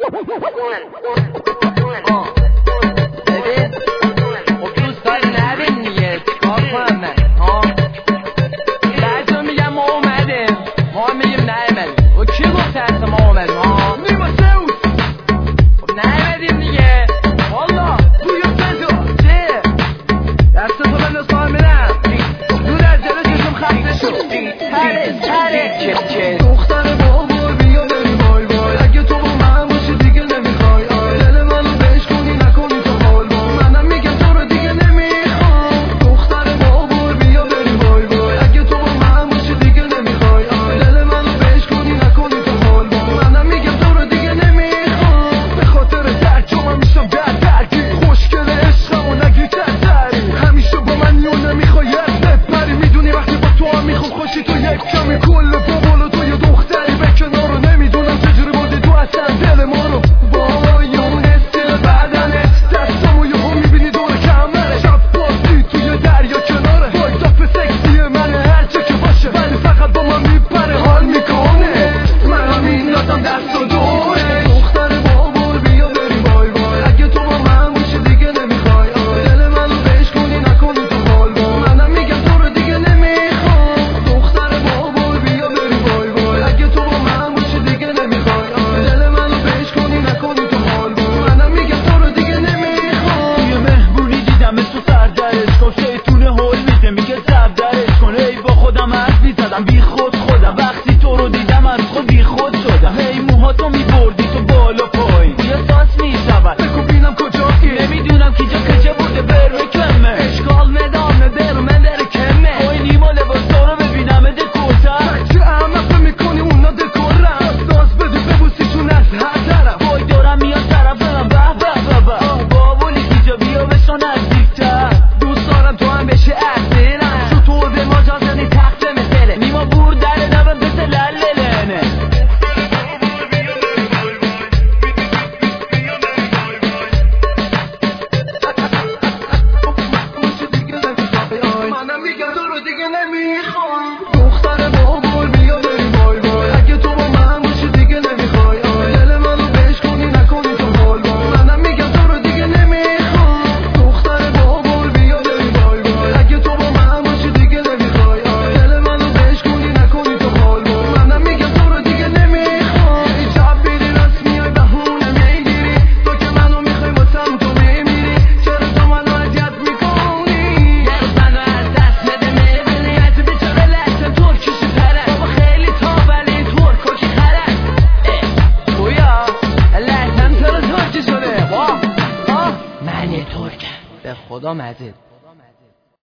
ببین خب دوست داری نبین دیگه چیکار کنم من بعضی میگم ما اومدیم ما میگیم نیومدیم و کی گفته اصلا ما اومدیم نیما سوس خب نیومدیم دیگه والا روی صدا چه دست تو بنداز پاهم میرم دو در جلو چشم خسته شد تره دختر بابا بیا بری بای بای اگه تو با من باشی دیگه نمیخوای دل منو بهش کنی نکنی تو حال با منم میگم تو رو دیگه نمیخوام دختر بابا بیا بری بای بای اگه تو با من باشی دیگه نمیخوای دل منو بهش کنی نکنی تو حال با منم میگم تو رو دیگه نمیخوام به خاطر ترجمه میشم درگی خوشگل عشقم و نگی تری همیشه با من میون نمیخوای بپری میدونی وقتی با تو هم میخوام خوشی تو یک کمی کل بابالو تو یه دختری به کنار رو نمیدونم چجوری بودی تو اصلا دل ما رو وای اون استیل بدنت دستمو یه هم میبینی دور کمره شب بازی توی دریا کناره وای داپ سکسی منه هرچه که باشه ولی فقط با من میپره حال میکنه منم میندازم دست و دوره دختر بابا بیا بری بای بای اگه تو با من باشی دیگه نمیخوای دل منو بهش کنی نکنی تو حال با منم میگم تو رو دیگه نمیخوام دختر بابا بیا بری بای بای اگه تو با من باشی دیگه نمیخوای دل منو بهش کنی نکنی تو حال با منم میگم تو رو دیگه نمیخوام توی مهمونی دیدم تو سردرش کن شیطونه هول میده میگه زبدرش کن ای با خودم حرف میزدم بی خود خودم وقتی تو رو دیدم از خود بی خود شدم هی موهاتو میبردی تو بالا پایین یه ساس میشود بگو بینم کجایی نمیدونم کی جا کجا بوده بر کمه اشکال نداره دل من بره کمه اوی نیما لباسا رو ببینم ده کوتر چه احمقه میکنی اونا دکورم داز بدی ببوسیشون از هر طرف وای دارم میاد طرف من به به به به بابولی کی جا بیا بشو نزدیکتر دوست دارم تو هم بشه اصیلم چون تو به ما جا زدی تخت مثله نیما بور در نبه بسه لللنه منم میگم تو رو دیگه نمیخوام دختر بابا بیا بری بای بای اگه تو با من باشی دیگه نمیخوای دل منو بهش کنی نکنی تو حال با منم میگم تو رو دیگه نمیخوام دختر بابا بیا بری بای بای اگه تو با من باشی دیگه نمیخوای دل منو بهش کنی نکنی تو حال با منم میگم تو رو دیگه نمیخوام شب بیری راست میای بهونه میگیری تو که منو میخوای واسم تو میمیری چرا تو منو اذیت میکنی من یه ترکم به خدا مزید